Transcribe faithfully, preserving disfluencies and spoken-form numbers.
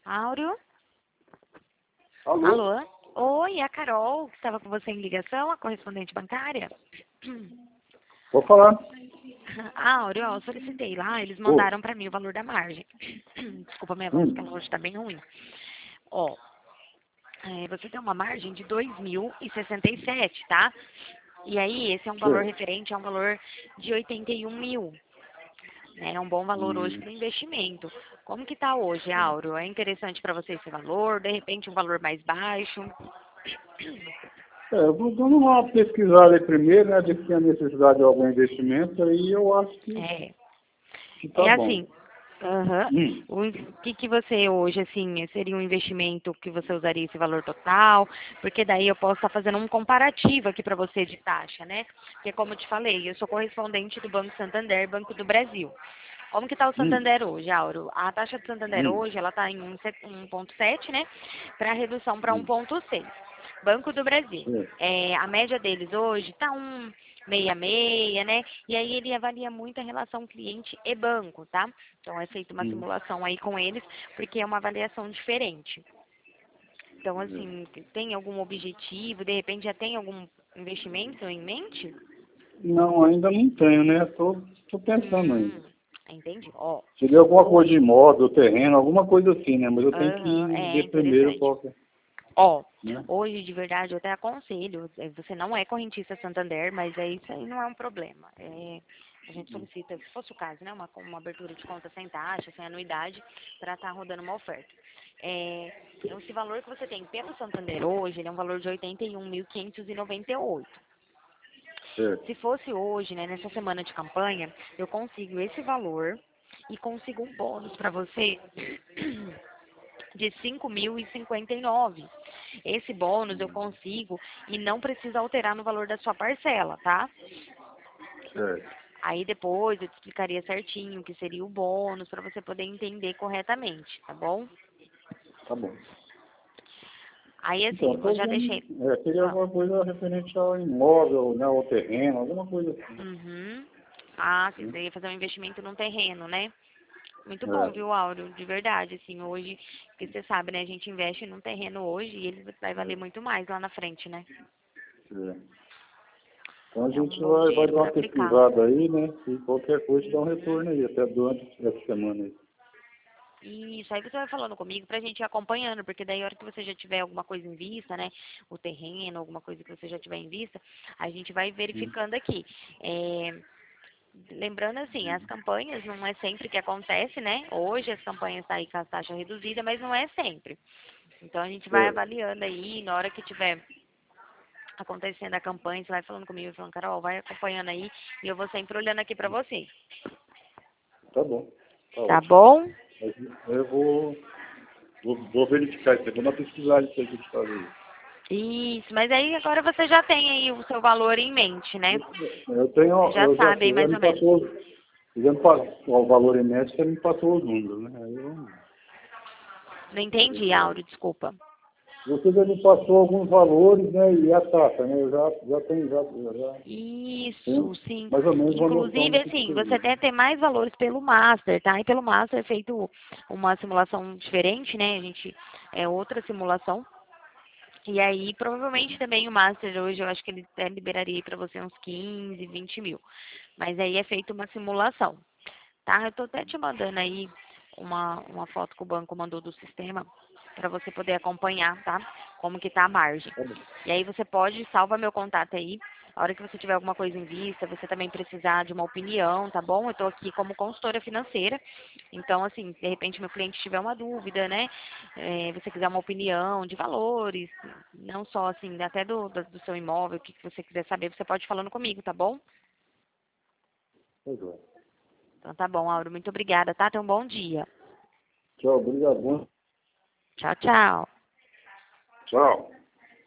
Áureo? Alô? Alô? Oi, é a Carol, que estava com você em ligação, a correspondente bancária? Vou falar. Áureo, ó, eu solicitei lá, eles Ô. mandaram para mim o valor da margem. Desculpa minha voz, que ela Hum. hoje está bem ruim. Ó, é, você tem uma margem de dois mil e sessenta e sete, tá? E aí, esse é um valor Sei. referente a um valor de oitenta e um mil. Né? É um bom valor hoje Hum. para o investimento. Como que está hoje, Áureo? É interessante para você esse valor? De repente, um valor mais baixo? É, eu vou dando uma pesquisada aí primeiro, né? De se tem a necessidade de algum investimento, aí eu acho que, É, que tá é bom. assim, aham. Hum. O in- que que você hoje, assim, seria um investimento que você usaria esse valor total? Porque daí eu posso estar fazendo um comparativo aqui para você de taxa, né? Porque como eu te falei, eu sou correspondente do Banco Santander, Banco do Brasil. Como que está o Hum. Santander hoje, Auro? A taxa do Santander Hum. hoje, ela está em um vírgula sete, né? Para redução para Hum. um vírgula seis. Banco do Brasil. Sei. É, a média deles hoje está um meia meia, né? E aí ele avalia muito a relação cliente e banco, tá? Então é feita uma Hum. simulação aí com eles, porque é uma avaliação diferente. Então, Sei. assim, tem algum objetivo? De repente já tem algum investimento em mente? Não, ainda não tenho, né? Tô, tô pensando ainda. Hum, entendi. Ó, Seria alguma coisa de hoje, imóvel, terreno, alguma coisa assim, né? Mas eu tenho aham, que é ver primeiro interessante. qual que é, Ó, né? hoje de verdade eu até aconselho, eh, você não é correntista Santander, mas é isso aí não é um problema. É, a gente solicita, se fosse o caso, né, uma, uma abertura de conta sem taxa, sem anuidade, para estar rodando uma oferta. É, esse valor que você tem pelo Santander hoje, ele é um valor de oitenta e um mil quinhentos e noventa e oito. Certo. Se fosse hoje, né, nessa semana de campanha, eu consigo esse valor e consigo um bônus para você de cinco mil e cinquenta e nove. Esse bônus eu consigo e não precisa alterar no valor da sua parcela, tá? Certo. Aí depois eu te explicaria certinho o que seria o bônus para você poder entender corretamente, tá bom? Tá bom. Aí Então, assim, eu eu tô já vendo, deixei. é, queria Ah, alguma coisa referente ao imóvel, né? Ao terreno, alguma coisa assim. uhum. Ah, sim, Né? você ia fazer um investimento num terreno, né? Muito bom, É. viu, Áureo? De verdade, assim, hoje, porque você sabe, né? A gente investe num terreno hoje e ele vai valer muito mais lá na frente, né? É. Então a É um gente bom vai, vai dinheiro dar para uma aplicar. pesquisada aí, né? E qualquer coisa dá um Uhum. retorno aí, até durante essa semana aí. Isso, aí você vai falando comigo pra gente ir acompanhando, porque daí a hora que você já tiver alguma coisa em vista, né? O terreno, alguma coisa que você já tiver em vista, a gente vai Hum. verificando aqui. É, lembrando assim, as campanhas não é sempre que acontece, né? Hoje as campanhas estão aí com a taxa reduzida, mas não é sempre. Então a gente vai Certo. avaliando aí, na hora que tiver acontecendo a campanha, você vai falando comigo, falando, Carol, vai acompanhando aí, e eu vou sempre olhando aqui pra você. Tá bom. Tá Tá ótimo. bom? Mas eu vou, vou, vou verificar isso aí, vou dar uma pesquisada isso aí que a gente faz aí. Isso, mas aí agora você já tem aí o seu valor em mente, né? Eu tenho, Você já eu já, sabe aí você já mais me ou menos. passou, você já me passou o valor em médio, você me passou os números, né? Aí eu, Não a entendi, gente vai. Áureo, desculpa. Você já me passou alguns valores, né? E a taxa, né? Eu já, já tenho, já, já, já Isso, tenho sim. mais ou menos uma noção Inclusive, do que assim, você seria. deve ter mais valores pelo Master, tá? E pelo Master é feito uma simulação diferente, né? A gente, é outra simulação. E aí, provavelmente também o Master hoje, eu acho que ele até liberaria para você uns quinze, vinte mil. Mas aí é feita uma simulação, tá? Eu tô até te mandando aí uma, uma foto que o banco mandou do sistema para você poder acompanhar, tá? Como que tá a margem. Tá bom. E aí você pode, salva meu contato aí. A hora que você tiver alguma coisa em vista, você também precisar de uma opinião, tá bom? Eu tô aqui como consultora financeira. Então, assim, de repente meu cliente tiver uma dúvida, né? É, você quiser uma opinião de valores, não só assim, até do, do, do seu imóvel, o que que você quiser saber, você pode ir falando comigo, tá bom? Tá joia. Então tá bom, Auro. Muito obrigada, tá? Tenha um bom dia. Tchau, obrigado. Tchau, tchau. Tchau.